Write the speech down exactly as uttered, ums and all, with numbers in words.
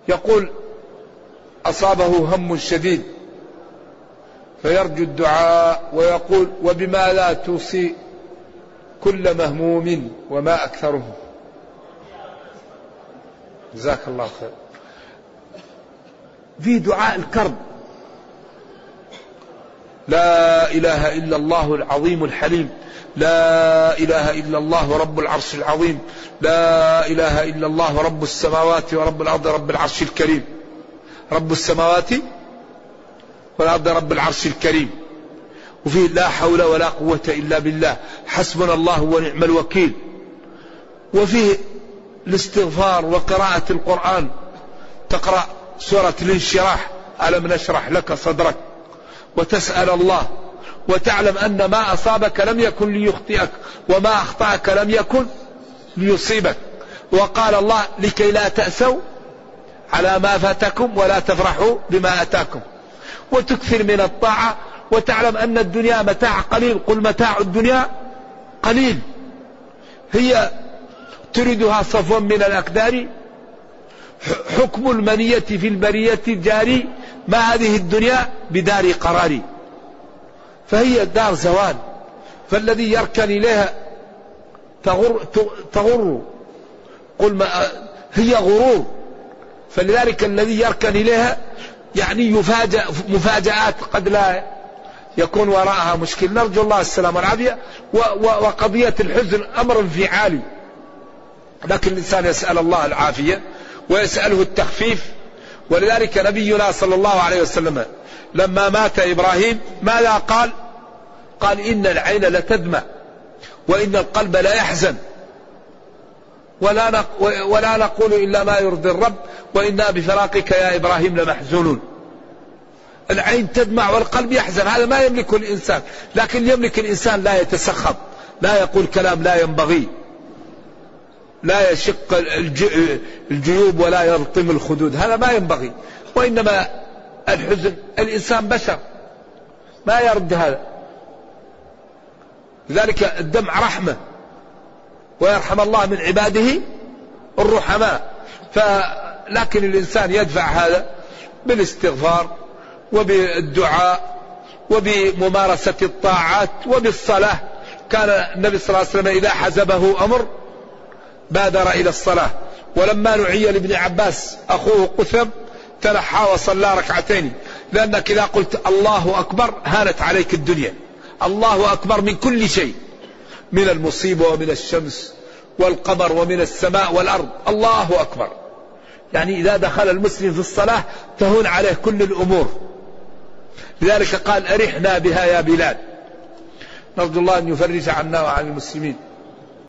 يقول أصابه هم شديد فيرجو الدعاء ويقول وبما لا توصي كل مهموم وما أكثره. جزاك الله خير. في دعاء الكرب: لا إله إلا الله العظيم الحليم، لا إله إلا الله رب العرش العظيم، لا إله إلا الله رب السماوات ورب الأرض رب العرش الكريم، رب السماوات والأرض رب العرش الكريم. وفيه لا حول ولا قوة إلا بالله، حسبنا الله ونعم الوكيل. وفيه الاستغفار وقراءة القرآن، تقرأ سورة الانشراح: ألم نشرح لك صدرك، وتسأل الله وتعلم أن ما أصابك لم يكن ليخطئك وما أخطأك لم يكن ليصيبك. وقال الله: لكي لا تأسوا على ما فاتكم ولا تفرحوا بما أتاكم. وتكثر من الطاعة وتعلم أن الدنيا متاع قليل، قل متاع الدنيا قليل، هي تردها صفوا من الأكدار، حكم المنية في البرية جاري، ما هذه الدنيا بدار قراري. فهي دار زوال، فالذي يركن إليها تغر, تغر قل ما هي غرور. فلذلك الذي يركن إليها يعني يفاجأ مفاجآت قد لا يكون وراءها مشكل. نرجو الله السلامة والعافية. وقضية الحزن أمر انفعالي، لكن الإنسان يسأل الله العافية ويسأله التخفيف. ولذلك نبينا صلى الله عليه وسلم لما مات إبراهيم ماذا قال؟ قال: إن العين لتدمع وإن القلب لا يحزن ولا ولا نقول إلا ما يرضي الرب وإنا بفراقك يا إبراهيم لمحزونون. العين تدمع والقلب يحزن، هذا ما يملك الإنسان. لكن يملك الإنسان لا يتسخط، لا يقول كلام لا ينبغي، لا يشق الجيوب ولا يلطم الخدود، هذا ما ينبغي. وإنما الحزن، الإنسان بشر ما يرد هذا. لذلك الدمع رحمة، ويرحم الله من عباده الرحماء. لكن الإنسان يدفع هذا بالاستغفار وبالدعاء وبممارسة الطاعات وبالصلاة. كان النبي صلى الله عليه وسلم إذا حزبه أمر بادر إلى الصلاة. ولما نعي لابن عباس أخوه قثم تنحى وصلى ركعتين، لأنك إذا قلت الله أكبر هانت عليك الدنيا. الله أكبر من كل شيء، من المصيبة ومن الشمس والقمر ومن السماء والأرض. الله أكبر، يعني إذا دخل المسلم في الصلاة تهون عليه كل الأمور. لذلك قال: أرحنا بها يا بلال. نرجو الله أن يفرج عنا وعن المسلمين.